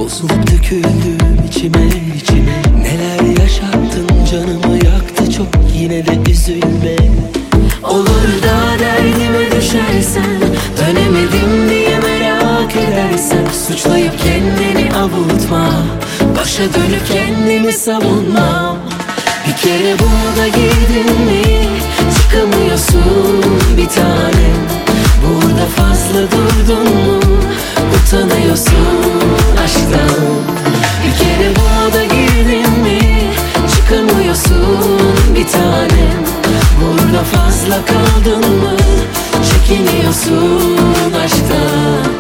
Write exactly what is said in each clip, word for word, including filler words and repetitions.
Bozulup döküldüm içime içime. Neler yaşattın, canımı yaktı çok, yine de üzülme. Olur da derdime düşersen, dönemedim diye merak edersen, suçlayıp kendini avutma, başa dönüp kendimi savunmam. Bir kere buna girdin mi çıkamıyorsun bir tanem. Burada fazla durdun mu utanıyorsun aşktan. Bir kere buna girdin mi çıkamıyorsun bir tanem. Burada fazla kaldın mı çekiniyorsun aşktan.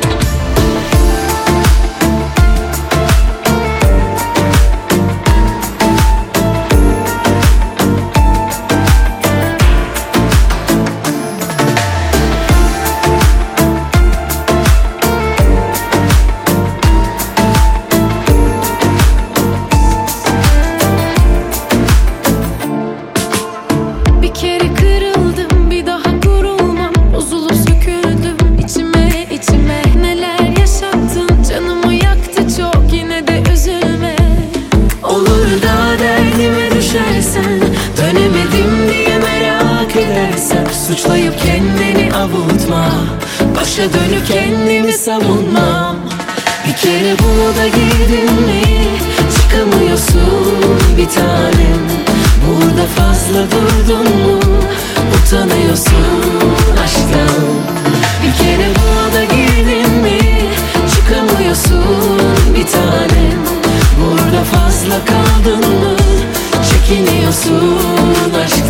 Dönemedim diye merak edersen, suçlayıp kendini avutma, başa dönüp kendimi savunmam. Bir kere buna da girdin mi çıkamıyorsun bir tanem. Burada fazla durdun mu utanıyorsun aşktan. Bir kere buna da girdin mi çıkamıyorsun bir tanem. Burada fazla kaldın mı çekiniyorsun aşkım.